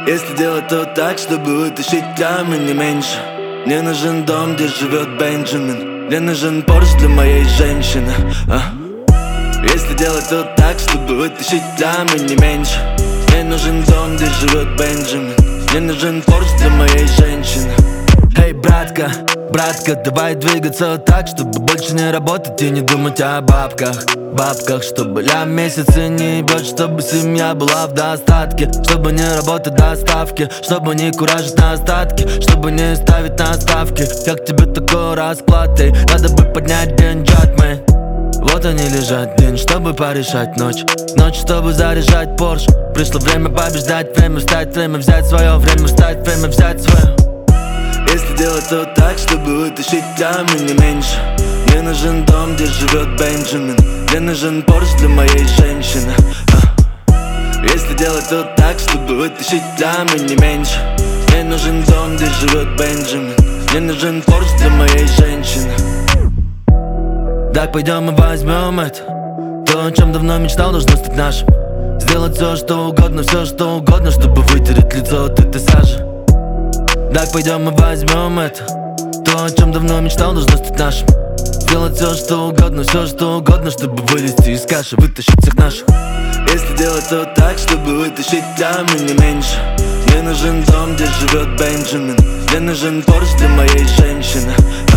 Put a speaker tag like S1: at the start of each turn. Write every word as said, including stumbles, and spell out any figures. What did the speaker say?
S1: Если делать то так, чтобы вытащить ямы не меньше. Мне нужен дом, где живет Бенджамин. Мне нужен Порш для моей женщины, а? Если делать то так, чтобы вытащить ямы не меньше. Мне нужен дом, где живет Бенджамин. Мне нужен Порш для моей женщины. Эй, братка, братка, давай двигаться так, чтобы больше не работать и не думать о бабках. Бабках, чтобы ля месяцы не ебет, чтобы семья была в достатке. Чтобы не работать доставки, чтобы не куражить на остатки, чтобы не ставить на ставки. Как тебе такой расклад, эй? Надо бы поднять деньжат, мы. Вот они лежат, день, чтобы порешать ночь. Ночь, чтобы заряжать Порш. Пришло время побеждать, время встать, время взять свое. Время встать, время взять свое. Если делать то так, чтобы вытащить ямы не меньше. Мне нужен дом, где живет Бенджамин. Мне нужен Порш для моей женщины, а? Если делать то так, чтобы вытащить ямы не меньше. Мне нужен дом, где живет Бенджамин. Мне нужен Порш для моей женщины. Так пойдем и возьмем это. То, о чем давно мечтал, должно стать нашим. Сделать все, что угодно, все, что угодно, чтобы вытереть лицо от этой сажи. Так пойдем и возьмем это. То, о чем давно мечтал, должно стать нашим. Сделать все, что угодно, все, что угодно, чтобы вылезти из каши, вытащить всех наших. Если делать то так, чтобы вытащить ямы не меньше. Мне нужен дом, где живет Бенджамин. Мне нужен Порш для моей женщины,